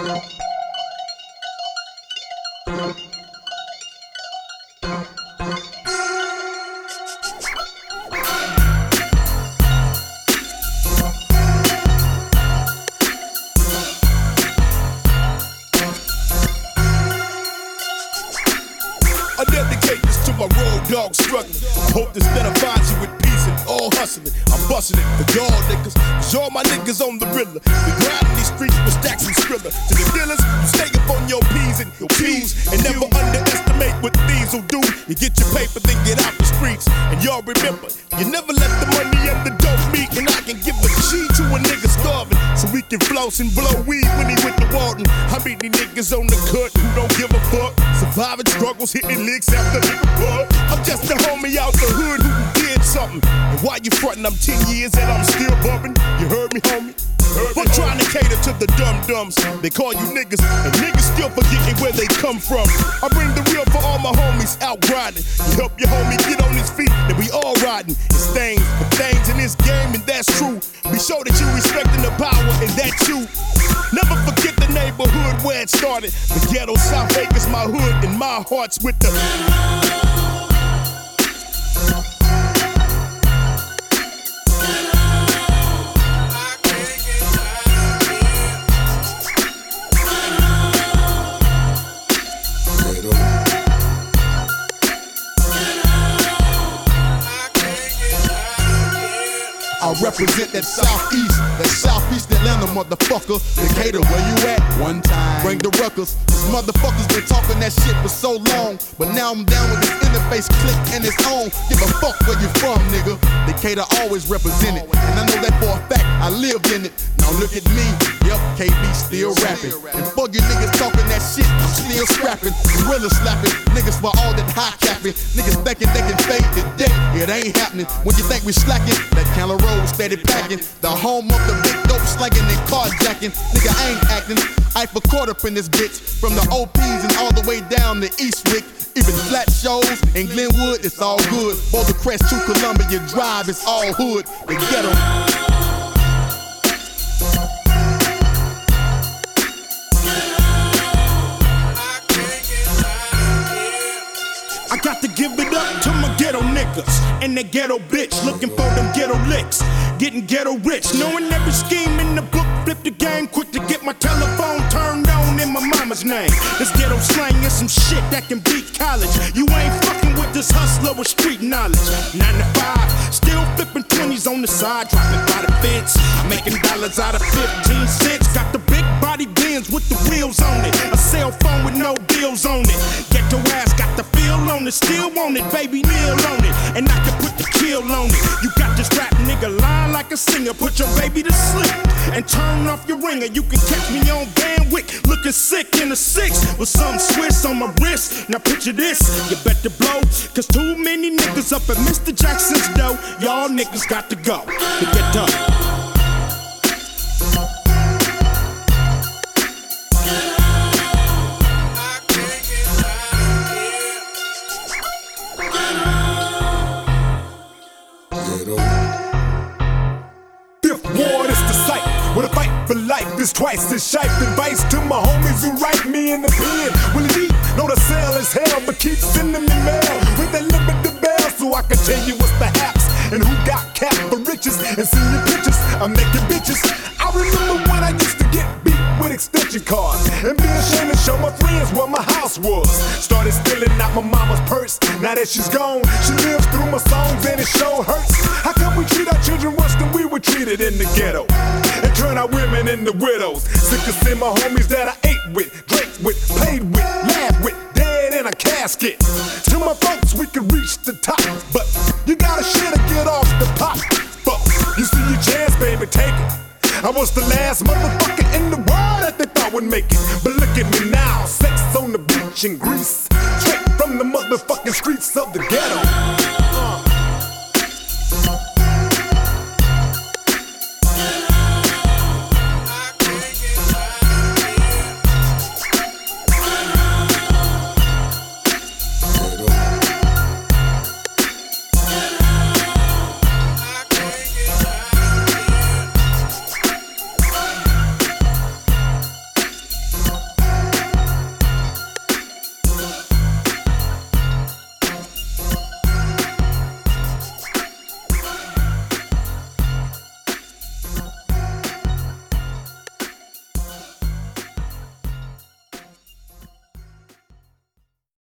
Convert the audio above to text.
I dedicate this to my road dog struggling. I hope this letter finds you with peace and all hustling. I'm busting it for y'all niggas, cause y'all my niggas on the rilla. We grinding these streets with stacks and skrilla. To the dealers, you stay up on your P's and your Q's, and never underestimate what thieves will do. You get your paper, then get out the streets. And y'all remember, you never let the money and the dope meet. And I can give a G to a nigga starving, so we can floss and blow weed when he with the Walton. I mean these niggas on the cut who don't give a fuck, surviving struggles, hitting licks after nigga buck. I'm just a homie out the hood who did something. And why you frontin'? I'm 10 years and I'm still bumping. You heard me, homie? We're trying to cater to the dum-dums. They call you niggas, and niggas still forgetting where they come from. I bring the real for all my homies out grinding. You help your homie get on his feet, then we all riding. It's things, but things in this game, and that's true. Be sure that you respecting the power, and that's you. Never forget the neighborhood where it started. The ghetto South Acres, my hood, and my heart's with the... I represent that Southeast Atlanta motherfucker. Decatur, where you at? One time. Bring the ruckers. These motherfuckers been talking that shit for so long, but now I'm down with this interface click and it's on. Give a fuck where you from, nigga. Decatur always represented, and I know that for a fact. I lived in it. Now look at me. Yep, KB still rapping. And fuck you niggas talking that shit, I'm still scrapping. Gorilla slapping. Niggas for all that high capping. Niggas thinking they can fade the day. It ain't happening. When you think we slacking, that Cala Road steady packing. The home of the big dope slanging and carjacking. Nigga, I ain't acting. I for caught up in this bitch. From the OPs and all the way down to Eastwick. Even flat shows in Glenwood, it's all good. Boulder Crest to Columbia Drive, it's all hood. The ghetto. I got to give it up to my ghetto niggas and that ghetto bitch looking for them ghetto licks, getting ghetto rich, knowing every scheme in the book. Flip the game quick to get my telephone turned on in my mama's name. This ghetto slang is some shit that can beat college. You ain't fucking with this hustler with street knowledge. 9 to 5, still flipping 20s on the side, dropping by the fence, making dollars out of 15 cents. Got the big body Benz with the wheels on it, a cell phone with no bills on it. Get your ass got the feel on it, still want it, baby, kneel on it, and I can put the kill on it. You got this rap nigga lying like a singer, put your baby to sleep and turn off your ringer. You can catch me on Van Wick, looking sick in a 6 with some Swiss on my wrist. Now picture this, you better blow, cause too many niggas up at Mr. Jackson's door. Y'all niggas got to go to get done. Fifth Ward is the site where the fight for life is twice as shite. Advice to my homies who write me in the pen. Will it eat? Know the sale is hell, but keep sending me mail with that limited bell so I can tell you what's the haps and who got cap for riches and see your pictures. I'm making bitches. I remember when I used to get beat with extension cards and be ashamed to show my friends where my house was. Started stealing out my mama's purse. Now that she's gone, she lives through my songs and it sure hurts. How come we treat our children worse than we were treated in the ghetto and turn our women into widows? Sick to see my homies that I ate with, drank with, played with, laughed with, dead in a casket. To my folks, we can reach the top, but you gotta shit or get off the pop. Fuck, you see your chance, baby, take it. I was the last motherfucker in the world that they thought would make it. But look at me now, sex on the beach in Greece, straight from the motherfucking streets of the ghetto.